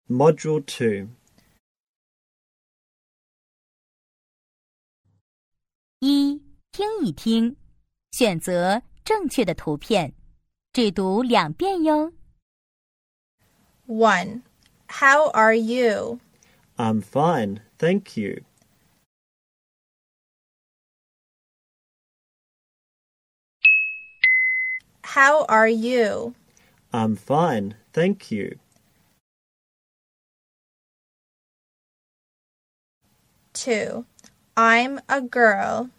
Module 2. 一、听一听，选择正确的图片，只读2遍哟。 1. How are you? I'm fine, thank you. How are you? I'm fine, thank you. 2. I'm a girl.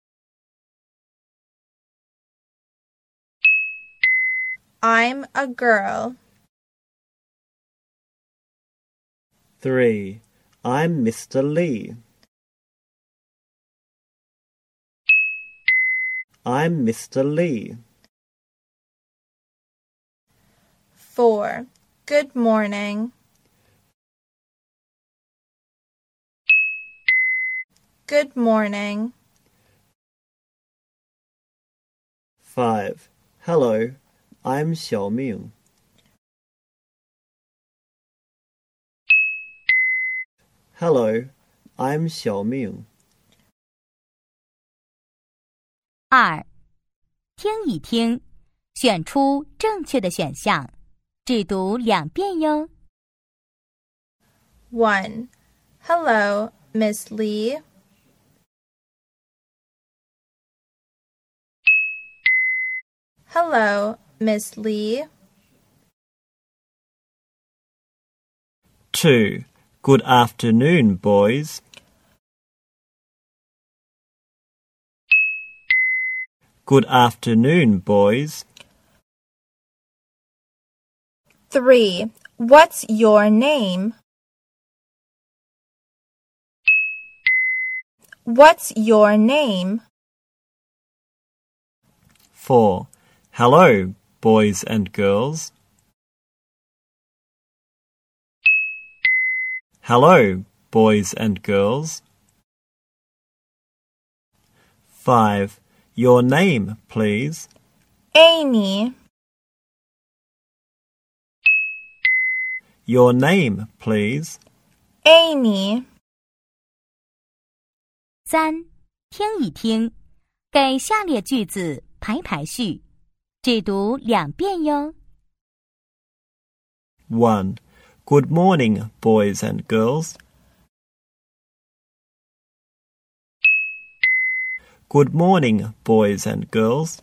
I'm a girl. 3. I'm Mr. Lee. I'm Mr. Lee. 4. Good morning. Good morning. 5. Hello, I'm Xiaoming. Hello, I'm Xiaoming. 2. 听一听，选出正确的选项，只读2遍哟。 1. Hello, Miss Lee. Hello, Miss Lee. 2. Good afternoon, boys. Good afternoon, boys. 3. What's your name? What's your name? 4. Hello, boys and girls. Hello, boys and girls. 5. Your name, please. Amy. Your name, please. Amy. 3. 听一听，给下列句子排排序，只读2遍哟。 1. Good morning, boys and girls. Good morning, boys and girls.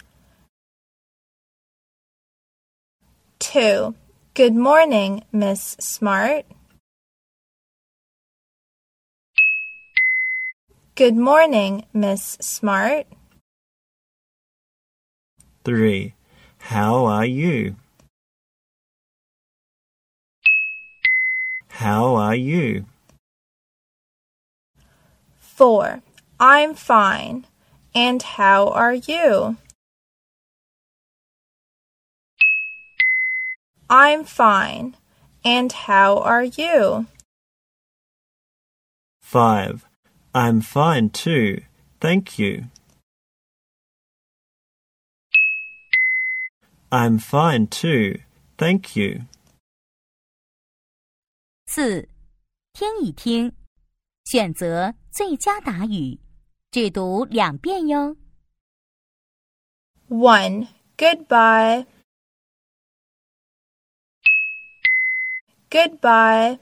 2. Good morning, Miss Smart. Good morning, Miss Smart. 3. How are you? How are you? 4. I'm fine. And how are you? I'm fine. And how are you? 5. I'm fine too, thank you. I'm fine too, thank you. 4. 听一听，选择最佳答语，只读2遍哟。 1. Goodbye. Goodbye.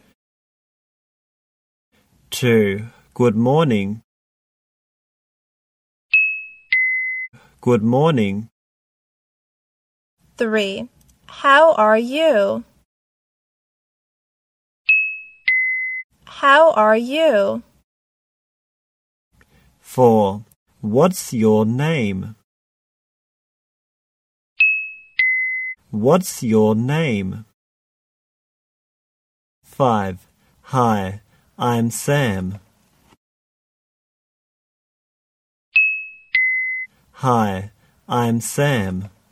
2. Good morning. Good morning. 3. How are you? How are you? 4. What's your name? What's your name? 5. Hi, I'm Sam. Hi, I'm Sam.